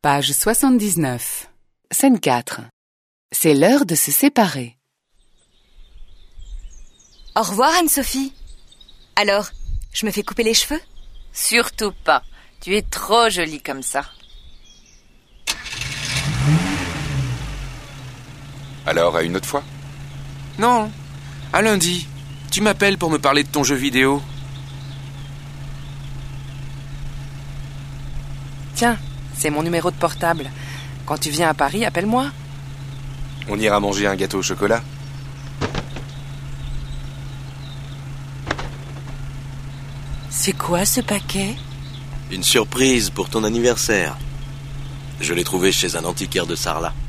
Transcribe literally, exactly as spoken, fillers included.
Page soixante-dix-neuf. Scène quatre. C'est l'heure de se séparer. Au revoir Anne-Sophie. Alors, je me fais couper les cheveux ? Surtout pas. Tu es trop jolie comme ça. Alors, à une autre fois ? Non, à lundi. Tu m'appelles pour me parler de ton jeu vidéo. Tiens, c'est mon numéro de portable. Quand tu viens à Paris, appelle-moi. On ira manger un gâteau au chocolat ? C'est quoi ce paquet ? Une surprise pour ton anniversaire. Je l'ai trouvé chez un antiquaire de Sarlat.